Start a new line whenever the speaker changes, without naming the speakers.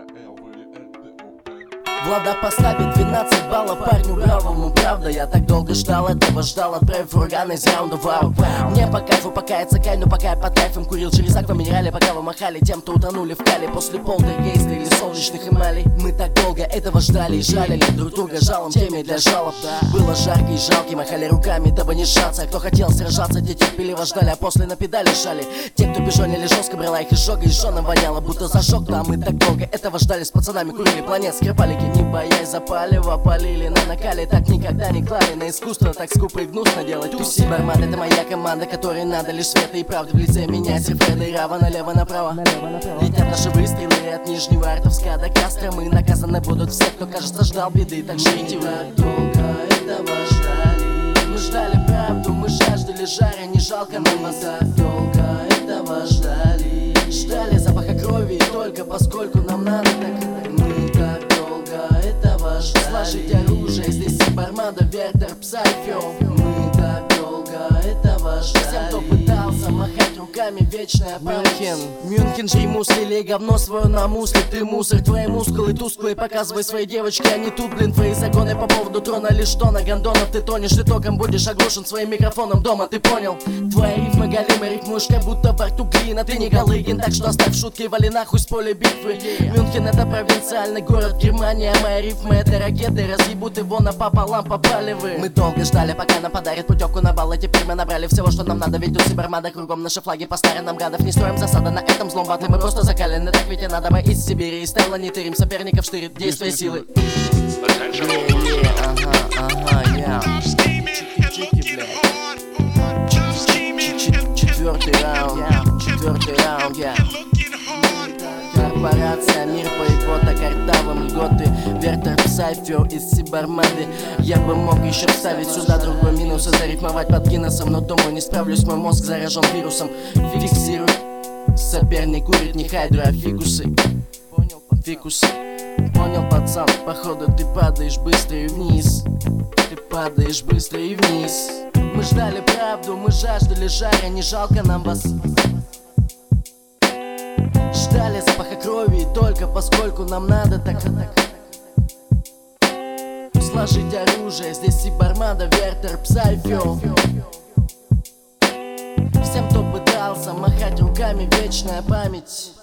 Влада поставит 12 баллов парню бравому. Правда, я так долго ждал этого, отправив ураган из раунда в аут. Мне по кайфу, пока я цикай, но пока я под кайфом курил через окно минерали, пока вы махали тем, кто утонули в кале после полтергейста или солнечных эмалей. Мы так долго этого ждали и жалили друг друга жалом теме для жалоб. Было жарко и жалки, махали руками, дабы не сжаться. Кто хотел сражаться, те терпеливо ждали, а после на педали жали. Те, кто бежонили жестко, брала их изжога, и жженым воняло, будто зажег. Да, мы так долго этого ждали, с пацанами курили планет, скрипалики, не боясь запалива, полили на накале, так никогда не клали на искусство, так скупо и гнусно делать. Туси Барман, это моя команда, которой надо лишь света и правды в лице меня, Фреда и Рава, налево-направо. Летят наши выстрелы от Нижнего Артовска до Костромы, наказаны будут все, кто, кажется, ждал беды, так ждите вы. Так долго этого ждали, мы ждали правду, мы жаждали жара, не жалко нам вас. Так долго этого ждали, ждали запаха крови, и только поскольку нам надо, так мы так долго этого ждали. Сложить оружие, здесь и Бармада, Вертер, Псайфер. Мы так долго этого ждали. Всем, кто пытался махать руками, вечная память. Мюнхен же и муслили, говно свое намусли. Ты мусор, твои мускулы тусклые, показывай своей девочке, они тут, блин, твои загоны по поводу трона. Лишь что на гондонов ты тонешь, ты током будешь оглушен своим микрофоном дома, ты понял? Твои рифмы галимы, рифмуешь, как будто во рту глина. Ты не Галыгин, так что оставь шутки и вали нахуй с поля битвы. Мюнхен это провинциальный город, Германия, мои рифмы это ракеты, разъебут его напополам, попали вы. Мы долго ждали, пока нам подарит путевку на бал, и теперь мы набрали всего, что нам надо. Ведь у Бармада кругом наши флаги поставим нам гадов. Не строим засады на этом злом батле, мы просто закалены, так ведь и надо. Мы из Сибири, из Стелла не тырим, соперников штырит действия силы. Четвертый раунд, корпорация, мир по икота, картавым льготы. Вертер, Псайфер из Сибармады. Я бы мог еще вставить сюда другой минус и зарифмовать под Гиннесом, но думаю, не справлюсь, мой мозг заражен вирусом. Фиксируй, соперник курит не хайдру, а фикусы. Фикусы. Понял, пацан, походу ты падаешь быстро и вниз. Ты падаешь быстро и вниз. Мы ждали правду, мы жаждали жара, не жалко нам вас. Ждали запаха крови, и только поскольку нам надо так. Сложить оружие, здесь и Бармада, Вертер, Псайфер. Всем, кто пытался махать руками, вечная память.